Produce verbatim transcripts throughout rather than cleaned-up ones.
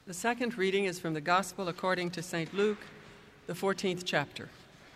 The second reading is from the Gospel according to Saint Luke, the fourteenth chapter.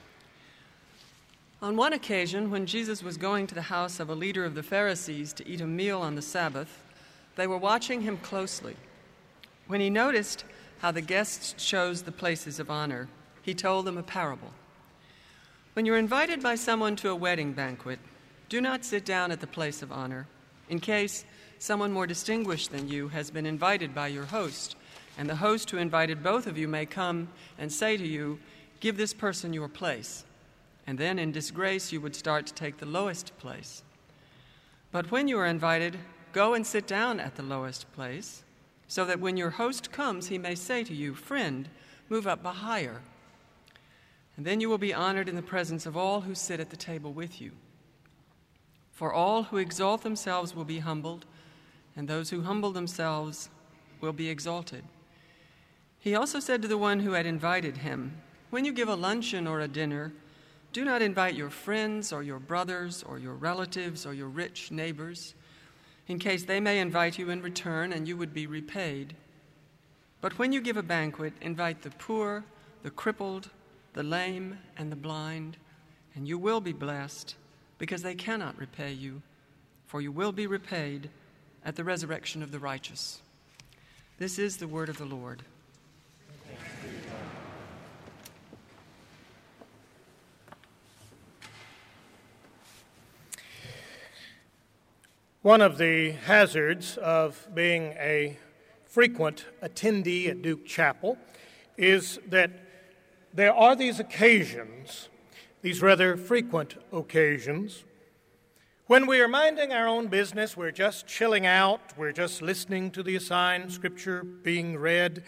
On one occasion, when Jesus was going to the house of a leader of the Pharisees to eat a meal on the Sabbath, they were watching him closely. When he noticed how the guests chose the places of honor, he told them a parable. When you're invited by someone to a wedding banquet, do not sit down at the place of honor, in case someone more distinguished than you has been invited by your host, and the host who invited both of you may come and say to you, "Give this person your place." And then in disgrace you would start to take the lowest place. But when you are invited, go and sit down at the lowest place, so that when your host comes, he may say to you, "Friend, move up higher." And then you will be honored in the presence of all who sit at the table with you. For all who exalt themselves will be humbled, and those who humble themselves will be exalted. He also said to the one who had invited him, "When you give a luncheon or a dinner, do not invite your friends or your brothers or your relatives or your rich neighbors, in case they may invite you in return and you would be repaid. But when you give a banquet, invite the poor, the crippled, the lame, and the blind, and you will be blessed, because they cannot repay you, for you will be repaid at the resurrection of the righteous." This is the word of the Lord. One of the hazards of being a frequent attendee at Duke Chapel is that there are these occasions, these rather frequent occasions, when we are minding our own business, we're just chilling out, we're just listening to the assigned scripture being read,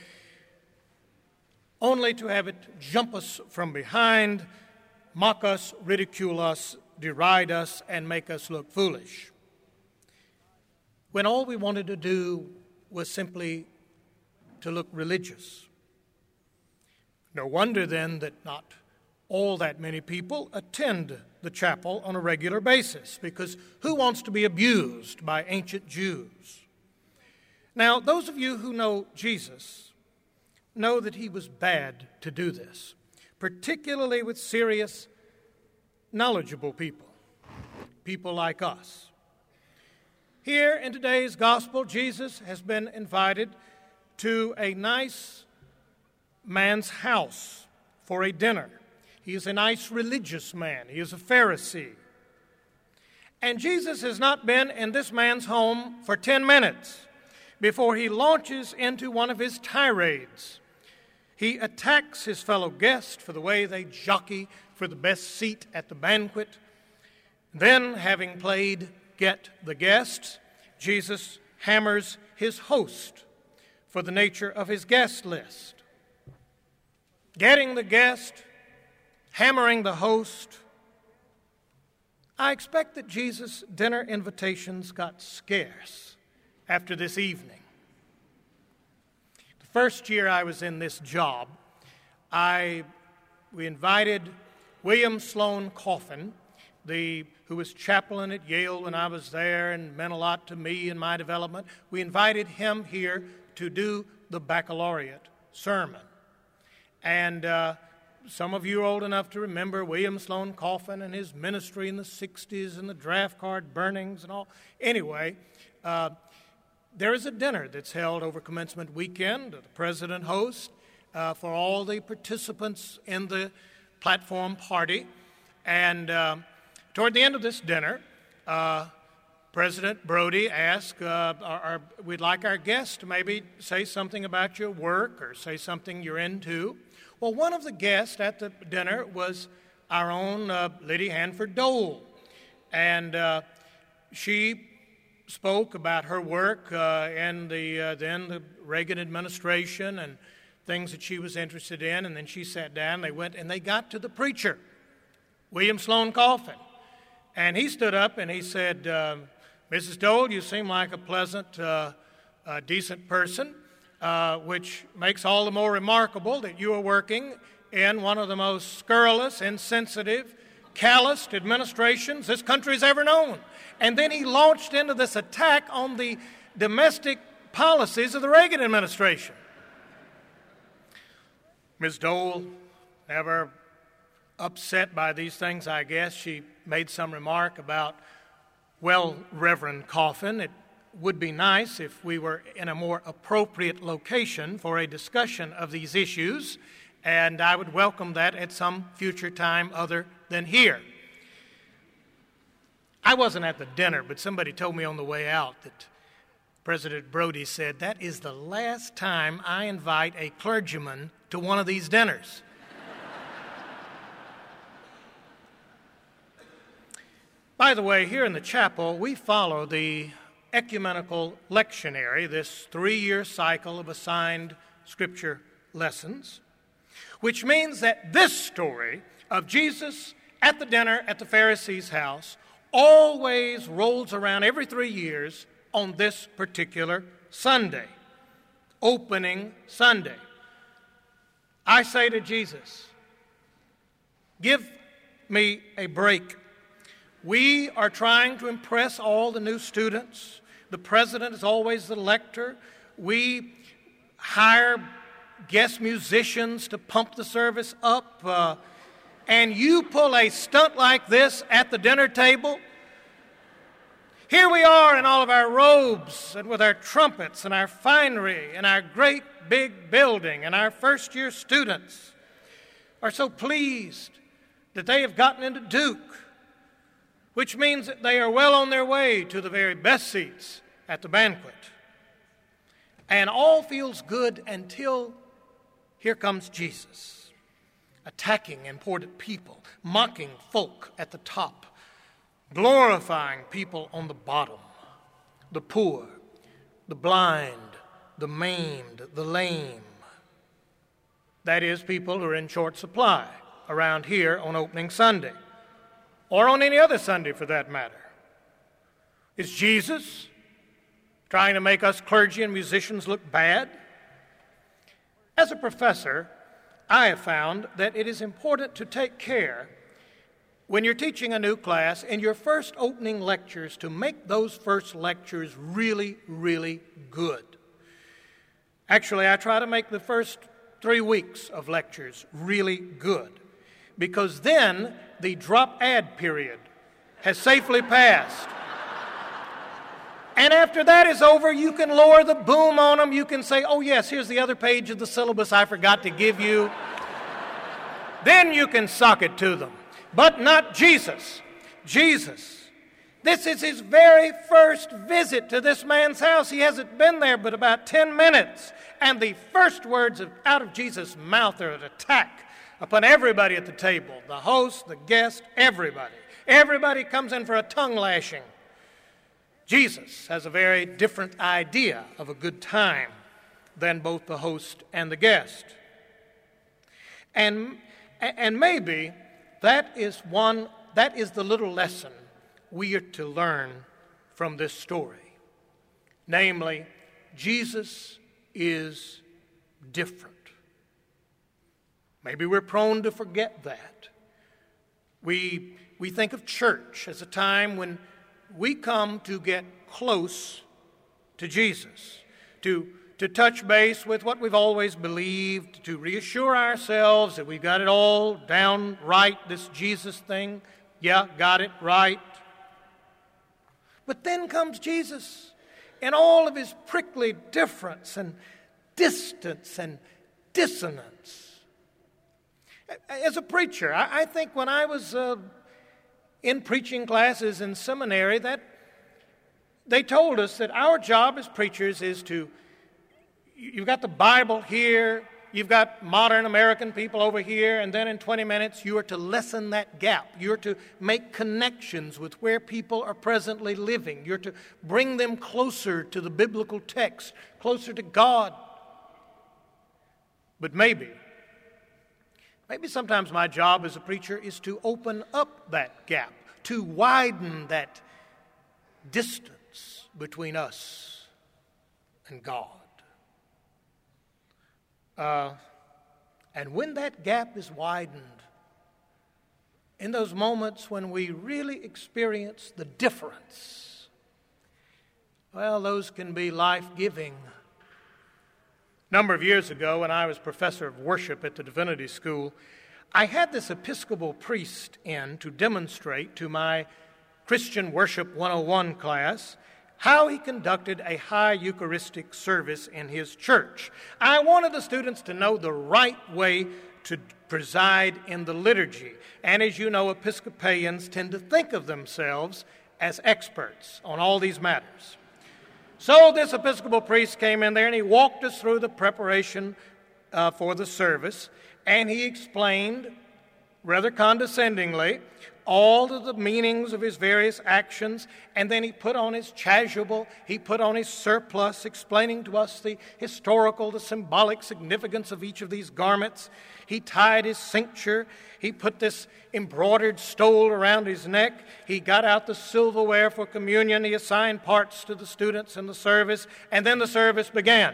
only to have it jump us from behind, mock us, ridicule us, deride us, and make us look foolish, when all we wanted to do was simply to look religious. No wonder then that not all that many people attend the chapel on a regular basis, because who wants to be abused by ancient Jews? Now, those of you who know Jesus know that he was bad to do this, particularly with serious, knowledgeable people, people like us. Here in today's gospel, Jesus has been invited to a nice man's house for a dinner. He is a nice religious man. He is a Pharisee. And Jesus has not been in this man's home for ten minutes before he launches into one of his tirades. He attacks his fellow guest for the way they jockey for the best seat at the banquet. Then, having played Get the Guest, Jesus hammers his host for the nature of his guest list. Getting the guest, hammering the host. I expect that Jesus' dinner invitations got scarce after this evening. The first year I was in this job, I we invited William Sloane Coffin, the who was chaplain at Yale when I was there and meant a lot to me in my development. We invited him here to do the baccalaureate sermon. And uh, some of you are old enough to remember William Sloane Coffin and his ministry in the sixties and the draft card burnings and all. Anyway, uh, there is a dinner that's held over commencement weekend. The president hosts uh, for all the participants in the platform party. And Uh, Toward the end of this dinner, uh, President Brody asked, uh, our, our, we'd like our guests to maybe say something about your work or say something you're into. Well, one of the guests at the dinner was our own uh, Liddy Hanford Dole. And uh, she spoke about her work uh, in the, uh, then the Reagan administration and things that she was interested in. And then she sat down, they went, and they got to the preacher, William Sloane Coffin. And he stood up and he said, uh, Missus Dole, you seem like a pleasant, uh, uh, decent person, uh, which makes all the more remarkable that you are working in one of the most scurrilous, insensitive, calloused administrations this country's ever known. And then he launched into this attack on the domestic policies of the Reagan administration. Miz Dole, never upset by these things, I guess. She made some remark about, well, Reverend Coffin, it would be nice if we were in a more appropriate location for a discussion of these issues, and I would welcome that at some future time other than here. I wasn't at the dinner, but somebody told me on the way out that President Brody said, that is the last time I invite a clergyman to one of these dinners. By the way, here in the chapel, we follow the ecumenical lectionary, this three-year cycle of assigned scripture lessons, which means that this story of Jesus at the dinner at the Pharisee's house always rolls around every three years on this particular Sunday, opening Sunday. I say to Jesus, give me a break. We are trying to impress all the new students. The president is always the lector. We hire guest musicians to pump the service up. Uh, and you pull a stunt like this at the dinner table. Here we are in all of our robes and with our trumpets and our finery and our great big building, and our first-year students are so pleased that they have gotten into Duke, which means that they are well on their way to the very best seats at the banquet. And all feels good until here comes Jesus, attacking important people, mocking folk at the top, glorifying people on the bottom, the poor, the blind, the maimed, the lame. That is, people who are in short supply around here on opening Sunday, or on any other Sunday for that matter. Is Jesus trying to make us clergy and musicians look bad? As a professor, I have found that it is important to take care when you're teaching a new class in your first opening lectures to make those first lectures really, really good. Actually, I try to make the first three weeks of lectures really good, because then the drop ad period has safely passed. And after that is over, you can lower the boom on them. You can say, oh yes, here's the other page of the syllabus I forgot to give you. Then you can sock it to them. But not Jesus. Jesus. This is his very first visit to this man's house. He hasn't been there but about ten minutes. And the first words out of Jesus' mouth are an attack upon everybody at the table, the host, the guest, everybody. Everybody comes in for a tongue lashing. Jesus has a very different idea of a good time than both the host and the guest. And, and maybe that is one, that is the little lesson we are to learn from this story. Namely, Jesus is different. Maybe we're prone to forget that. We, we think of church as a time when we come to get close to Jesus, to, to touch base with what we've always believed, to reassure ourselves that we've got it all down right, this Jesus thing. Yeah, got it right. But then comes Jesus in all of his prickly difference and distance and dissonance. As a preacher, I think when I was uh, in preaching classes in seminary, that they told us that our job as preachers is to, you've got the Bible here, you've got modern American people over here, and then in twenty minutes you are to lessen that gap. You're to make connections with where people are presently living. You're to bring them closer to the biblical text, closer to God. But maybe, Maybe sometimes my job as a preacher is to open up that gap, to widen that distance between us and God. Uh, and when that gap is widened, in those moments when we really experience the difference, well, those can be life-giving A number of years ago, when I was professor of worship at the Divinity School, I had this Episcopal priest in to demonstrate to my Christian Worship one oh one class how he conducted a high Eucharistic service in his church. I wanted the students to know the right way to preside in the liturgy. And as you know, Episcopalians tend to think of themselves as experts on all these matters. So this Episcopal priest came in there and he walked us through the preparation uh, for the service, and he explained rather condescendingly all of the meanings of his various actions, and then he put on his chasuble, he put on his surplice, explaining to us the historical, the symbolic significance of each of these garments. He tied his cincture, he put this embroidered stole around his neck, he got out the silverware for communion, he assigned parts to the students in the service, and then the service began.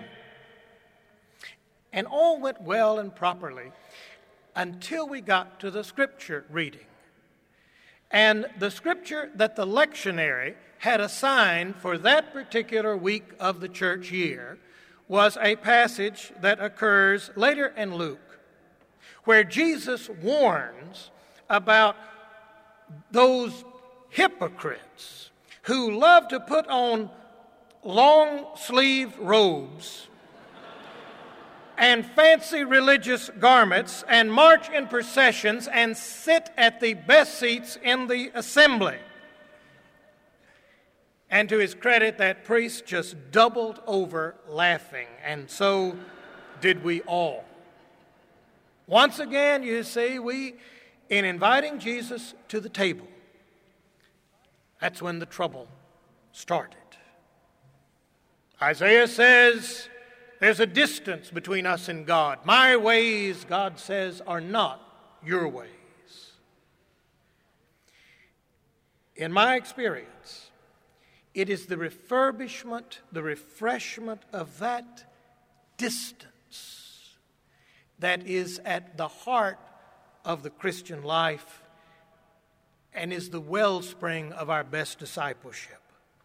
And all went well and properly until we got to the scripture reading. And the scripture that the lectionary had assigned for that particular week of the church year was a passage that occurs later in Luke, where Jesus warns about those hypocrites who love to put on long-sleeved robes and fancy religious garments and march in processions and sit at the best seats in the assembly. And to his credit, that priest just doubled over laughing, and so did we all. Once again, you see, we, in inviting Jesus to the table, that's when the trouble started. Isaiah says, there's a distance between us and God. My ways, God says, are not your ways. In my experience, it is the refurbishment, the refreshment of that distance that is at the heart of the Christian life and is the wellspring of our best discipleship.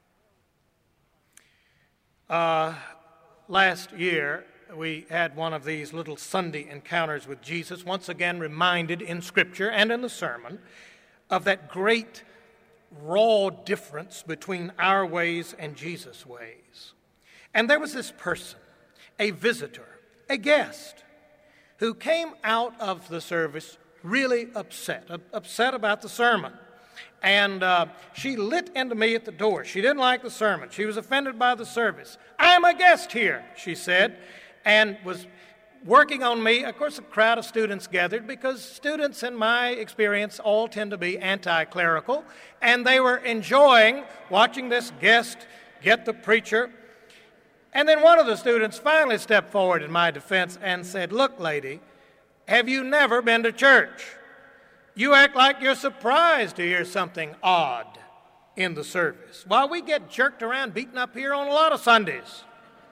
Uh, last year, we had one of these little Sunday encounters with Jesus, once again reminded in Scripture and in the sermon of that great raw difference between our ways and Jesus' ways. And there was this person, a visitor, a guest, who came out of the service really upset, upset about the sermon. And uh, she lit into me at the door. She didn't like the sermon. She was offended by the service. I'm a guest here, she said, and was working on me. Of course, a crowd of students gathered because students, in my experience, all tend to be anti-clerical, and they were enjoying watching this guest get the preacher. And then one of the students finally stepped forward in my defense and said, "Look, lady, have you never been to church? You act like you're surprised to hear something odd in the service. While we get jerked around, beaten up here on a lot of Sundays.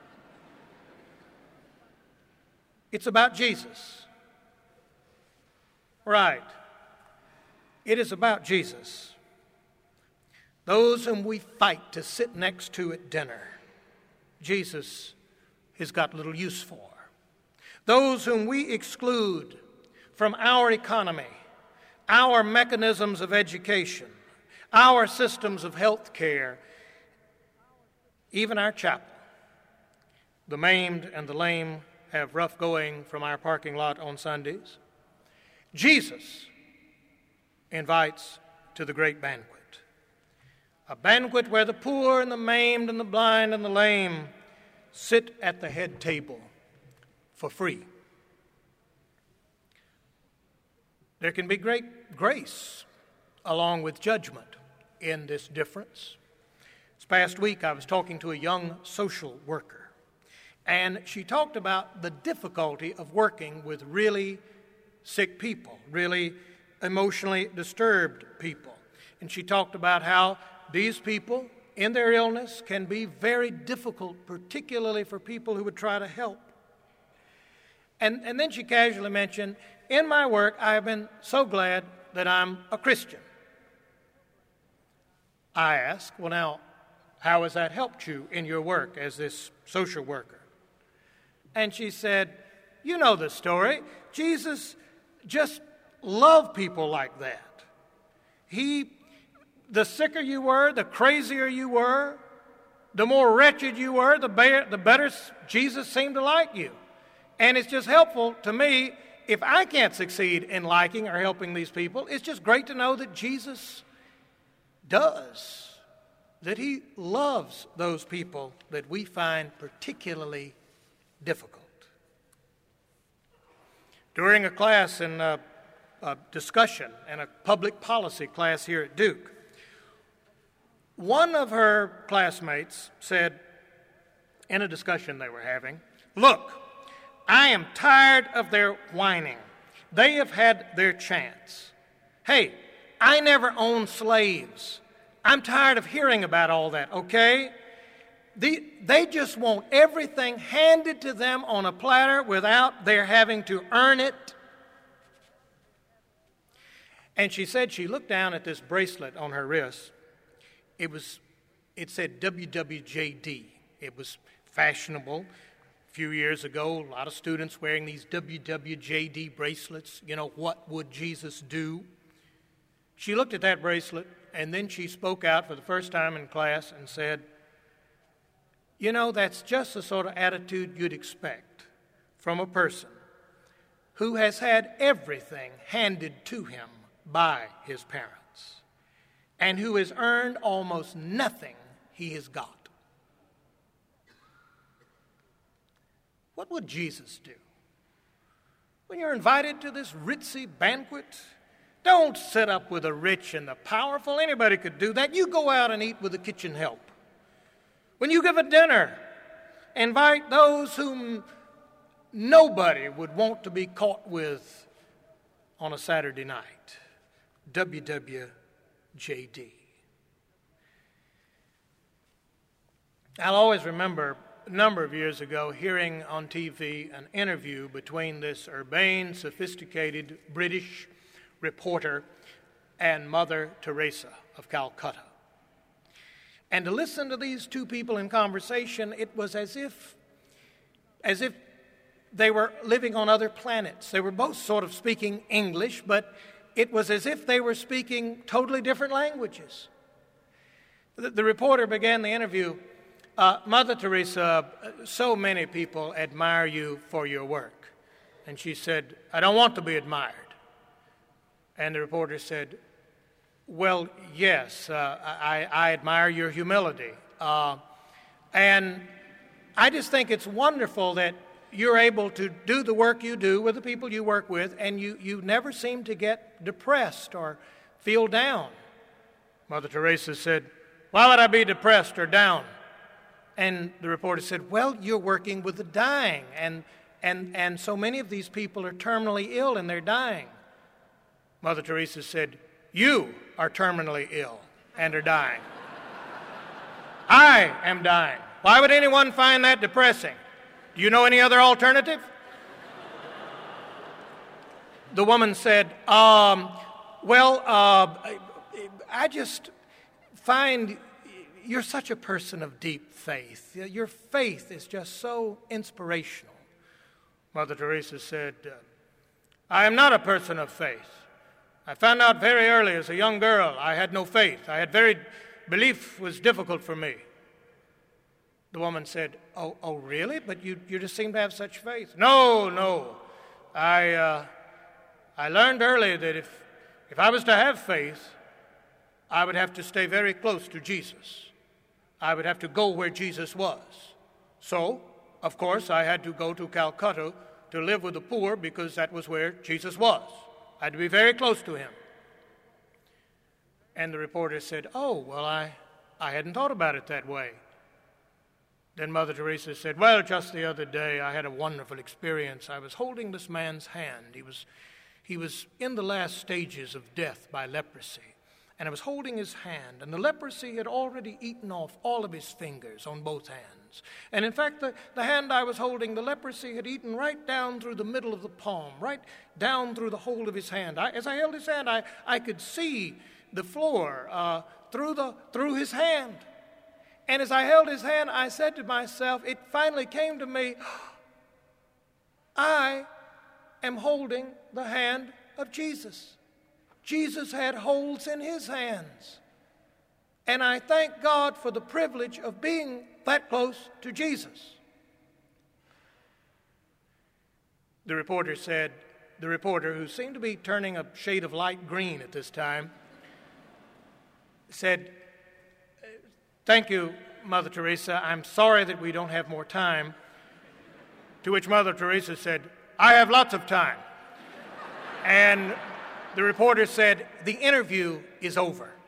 It's about Jesus." Right. It is about Jesus. Those whom we fight to sit next to at dinner, Jesus has got little use for. Those whom we exclude from our economy, our mechanisms of education, our systems of health care, even our chapel. The maimed and the lame have rough going from our parking lot on Sundays. Jesus invites to the great banquet, a banquet where the poor and the maimed and the blind and the lame sit at the head table for free. There can be great grace along with judgment in this difference. This past week I was talking to a young social worker, and she talked about the difficulty of working with really sick people, really emotionally disturbed people. And she talked about how these people in their illness can be very difficult, particularly for people who would try to help. And, and then she casually mentioned, in my work, I have been so glad that I'm a Christian. I asked, well, now, how has that helped you in your work as this social worker? And she said, you know the story. Jesus just loved people like that. He, the sicker you were, the crazier you were, the more wretched you were, the, be- the better Jesus seemed to like you. And it's just helpful to me, if I can't succeed in liking or helping these people, it's just great to know that Jesus does, that he loves those people that we find particularly difficult. During a class in a, a discussion in a public policy class here at Duke, one of her classmates said in a discussion they were having, look, I am tired of their whining. They have had their chance. Hey, I never owned slaves. I'm tired of hearing about all that, okay? The, they just want everything handed to them on a platter without their having to earn it. And she said she looked down at this bracelet on her wrist. It was, it said W W J D. It was fashionable. A few years ago, a lot of students wearing these W W J D bracelets. You know, what would Jesus do? She looked at that bracelet, and then she spoke out for the first time in class and said, you know, that's just the sort of attitude you'd expect from a person who has had everything handed to him by his parents and who has earned almost nothing he has got. What would Jesus do? When you're invited to this ritzy banquet, don't sit up with the rich and the powerful. Anybody could do that. You go out and eat with the kitchen help. When you give a dinner, invite those whom nobody would want to be caught with on a Saturday night. W W J D. I'll always remember a number of years ago hearing on T V an interview between this urbane, sophisticated British reporter and Mother Teresa of Calcutta. And to listen to these two people in conversation, it was as if, as if they were living on other planets. They were both sort of speaking English, but it was as if they were speaking totally different languages. The, the reporter began the interview, uh, Mother Teresa, so many people admire you for your work. And she said, I don't want to be admired. And the reporter said, well, yes, uh, I, I admire your humility. Uh, and I just think it's wonderful that you're able to do the work you do with the people you work with, and you, you never seem to get depressed or feel down. Mother Teresa said, why would I be depressed or down? And the reporter said, well, you're working with the dying, and, and, and so many of these people are terminally ill and they're dying. Mother Teresa said, you are terminally ill and are dying. I am dying. Why would anyone find that depressing? Do you know any other alternative? The woman said, um, well, uh, I just find you're such a person of deep faith. Your faith is just so inspirational. Mother Teresa said, I am not a person of faith. I found out very early as a young girl I had no faith. I had very, belief was difficult for me. The woman said, oh, oh really? But you, you just seem to have such faith. No, no. I, uh, I learned early that if, if I was to have faith, I would have to stay very close to Jesus. I would have to go where Jesus was. So, of course, I had to go to Calcutta to live with the poor because that was where Jesus was. I had to be very close to him. And the reporter said, oh, well, I, I hadn't thought about it that way. Then Mother Teresa said, well, just the other day I had a wonderful experience. I was holding this man's hand. He was, he was in the last stages of death by leprosy. And I was holding his hand, and the leprosy had already eaten off all of his fingers on both hands. And in fact, the, the hand I was holding, the leprosy had eaten right down through the middle of the palm, right down through the whole of his hand. I, as I held his hand, I, I could see the floor uh, through, the, through his hand. And as I held his hand, I said to myself, it finally came to me, I am holding the hand of Jesus. Jesus had holes in his hands. And I thank God for the privilege of being that close to Jesus. The reporter said, the reporter, who seemed to be turning a shade of light green at this time, said, "Thank you, Mother Teresa. I'm sorry that we don't have more time." To which Mother Teresa said, "I have lots of time." And the reporter said, "The interview is over."